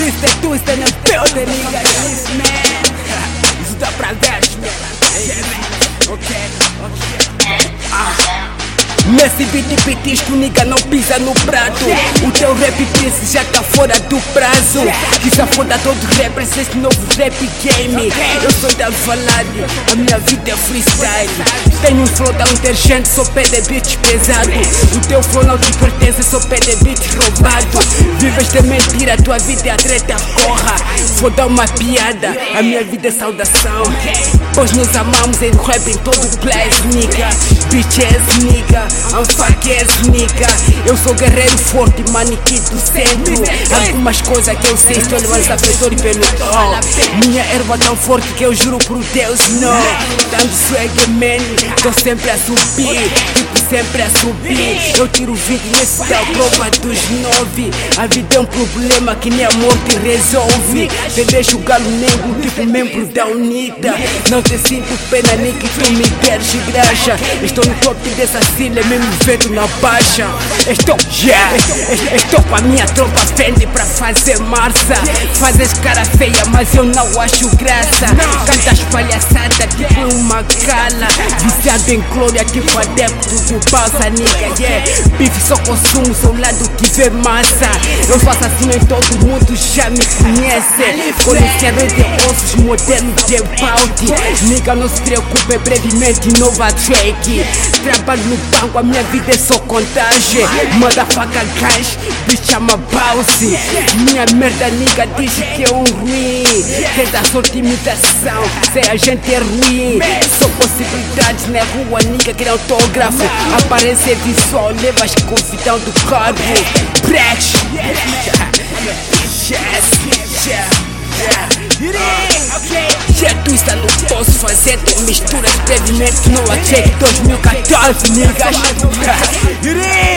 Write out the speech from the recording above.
Twister in the building, nigga. Yes, man. Isso dá pra 10, man. Yeah, man. Ok. Nesse beat isto nigga não pisa no prato. O teu rap prince já tá fora do prazo. Que já foda todo rappers esse novo rap game. Eu sou da Valade, a minha vida é freestyle. Tenho um flow tão inteligente, só pede beats pesado. O teu flow não te pertence, só pede beats roubado. Vives de mentira, tua vida é a treta, corra. Vou dar uma piada, a minha vida é saudação. Pois nos amamos em rap em todo o place, nigga. Bitches, nigga, I'm fuckers, nigga. Eu sou guerreiro forte, manequim do centro. Algumas coisas que eu sei, estou levando sabedor e pelo tom. Minha erva tão forte que eu juro por Deus, não. Dando swag, man, tô sempre a subir. Tipo, sempre a subir. Eu tiro 20 nesse tal prova dos 9. A vida é um problema que nem a morte resolve. Te deixo o galo negro, tipo membro da UNITA. Não te sinto pena nem que tu me queres graxa. Estou no top dessa cilha, mesmo vento na baixa. Estou com a minha tropa Fendi pra fazer marcha. Fazes cara feia, mas eu não acho graça. Cantas palhaçada tipo uma cala. Viciado em glória, tipo adepto do balsa, nigga, yeah. Bife só consumo, sou um lado que vê massa. Eu sou assassino em todo mundo, já me conhece. Colecionador de ossos, moderno de bounty. Nigga, não se preocupe, brevemente nova track. Trabalho no banco, a minha vida é só contagem. Motherfucker guys, bitch chama bounce. Minha merda nigga diz que é um ruim. Tenta sorte imitação, se a gente é ruim. Só possibilidades na rua, nigga quer autógrafo. Aparência visual, levas convidão do corpo. Brecht. Twister não posso fazer, tu misturas brevemente no Check 2014, niggas.